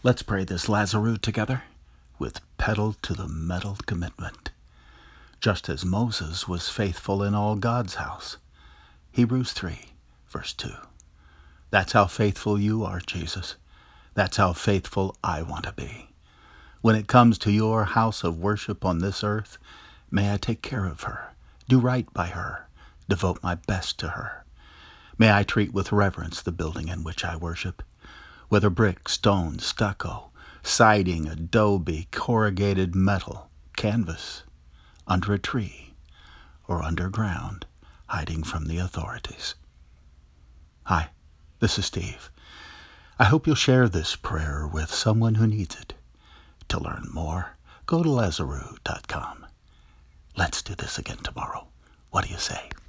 Let's pray this Lazarus together with pedal to the metal commitment. Just as Moses was faithful in all God's house. Hebrews 3, verse 2. That's how faithful you are, Jesus. That's how faithful I want to be. When it comes to your house of worship on this earth, may I take care of her, do right by her, devote my best to her. May I treat with reverence the building in which I worship, whether brick, stone, stucco, siding, adobe, corrugated metal, canvas, under a tree, or underground, hiding from the authorities. Hi, this is Steve. I hope you'll share this prayer with someone who needs it. To learn more, go to Lazarus.com. Let's do this again tomorrow. What do you say?